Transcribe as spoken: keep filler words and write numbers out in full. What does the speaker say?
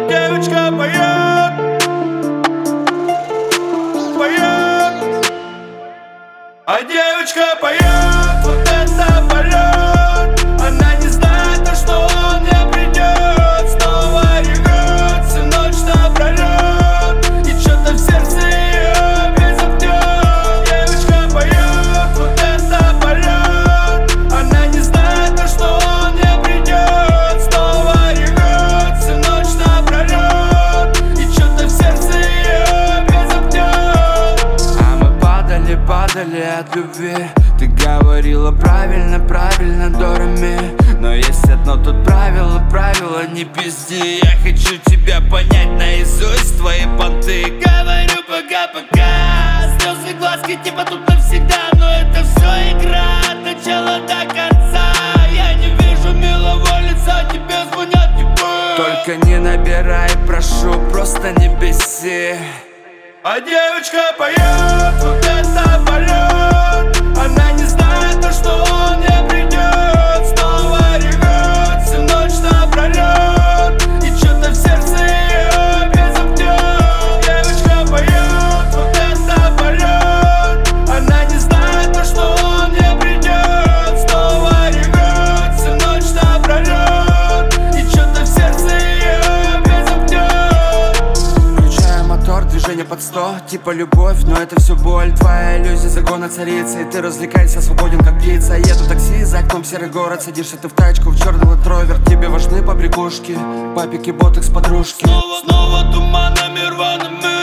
девочка поет, поет, а девочка поет, вот это полет. Она не знает, на что он не придет. Снова ревет всю ночь напролет, и что-то в сердце ее безопьет. Девочка поет, вот это полет. Она не знает, на что он не придет. Снова ревет всю ночь напролет, и что-то в сердце ее безопьет. А мы падали, падали от любви. Ты говорила правильно, правильно, Дорами. Но есть одно тут правило, правило, не пизди. Я хочу тебя понять наизусть, твои понты. Говорю пока-пока, слезы, глазки типа тут навсегда. Но это все игра от начала до конца. Я не вижу милого лица, тебе звонят типа. Только не набирай, прошу, просто не беси. А девочка поет, вот это полет. Она не знает, на что он не придет. Снова ревет всю ночь напролет, и что-то в сердце ее безопьет. Девочка поет, вот это полет. Она не знает, на что он не придет. Снова ревет всю ночь напролет, и что-то в сердце ее безопьет. Включаю мотор, движение под сто, типа любовь, но это все боль. Твоя иллюзия загона царица, и ты развлекайся, свободен как птица. Еду такси, за окном серый город, садишься ты в тачку, в черный лендровер. Тебе важны побрякушки, папики, ботекс, подружки. Снова, снова туманами рваными